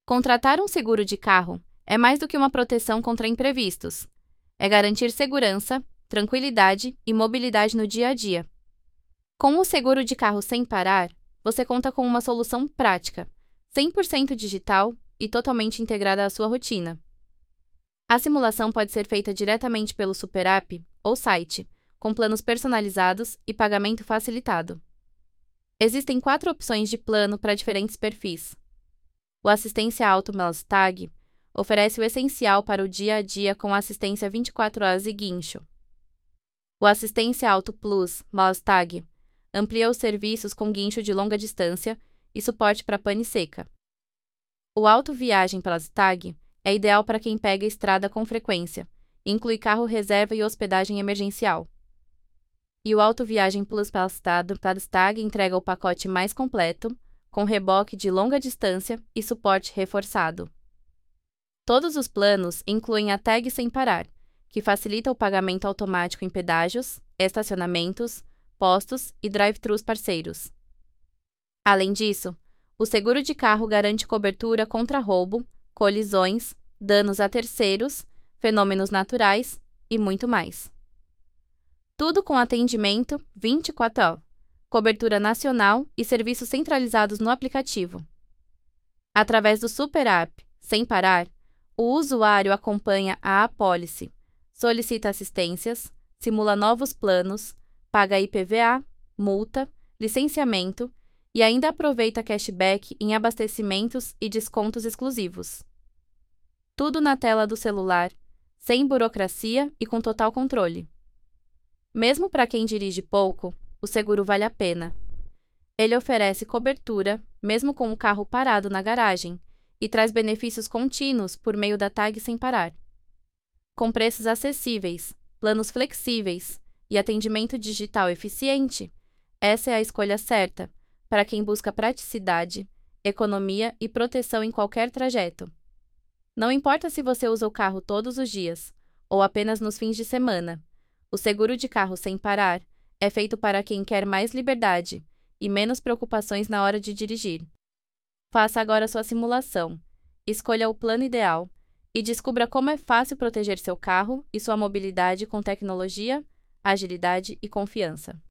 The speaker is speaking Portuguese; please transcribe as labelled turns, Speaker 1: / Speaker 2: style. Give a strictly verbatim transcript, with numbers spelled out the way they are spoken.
Speaker 1: Contratar um seguro de carro é mais do que uma proteção contra imprevistos. É garantir segurança, tranquilidade e mobilidade no dia a dia. Com o seguro de carro Sem Parar, você conta com uma solução prática, cem por cento digital e totalmente integrada à sua rotina. A simulação pode ser feita diretamente pelo Super App ou site, com planos personalizados e pagamento facilitado. Existem quatro opções de plano para diferentes perfis. O Assistência Auto Tag oferece o essencial para o dia a dia com assistência vinte e quatro horas e guincho. O Assistência Auto Plus Tag amplia os serviços com guincho de longa distância e suporte para pane seca. O Auto Viagem Tag é ideal para quem pega a estrada com frequência, inclui carro reserva e hospedagem emergencial. E o Auto Viagem Plus Tag entrega o pacote mais completo, com reboque de longa distância e suporte reforçado. Todos os planos incluem a Tag Sem Parar, que facilita o pagamento automático em pedágios, estacionamentos, postos e drive-thrus parceiros. Além disso, o seguro de carro garante cobertura contra roubo, colisões, danos a terceiros, fenômenos naturais e muito mais. Tudo com atendimento vinte e quatro horas, cobertura nacional e serviços centralizados no aplicativo. Através do Super App Sem Parar, o usuário acompanha a apólice, solicita assistências, simula novos planos, paga I P V A, multa, licenciamento e ainda aproveita cashback em abastecimentos e descontos exclusivos. Tudo na tela do celular, sem burocracia e com total controle. Mesmo para quem dirige pouco, o seguro vale a pena. Ele oferece cobertura, mesmo com o carro parado na garagem, e traz benefícios contínuos por meio da Tag Sem Parar. Com preços acessíveis, planos flexíveis e atendimento digital eficiente, essa é a escolha certa para quem busca praticidade, economia e proteção em qualquer trajeto. Não importa se você usa o carro todos os dias ou apenas nos fins de semana, o seguro de carro Sem Parar é feito para quem quer mais liberdade e menos preocupações na hora de dirigir. Faça agora sua simulação, escolha o plano ideal e descubra como é fácil proteger seu carro e sua mobilidade com tecnologia, agilidade e confiança.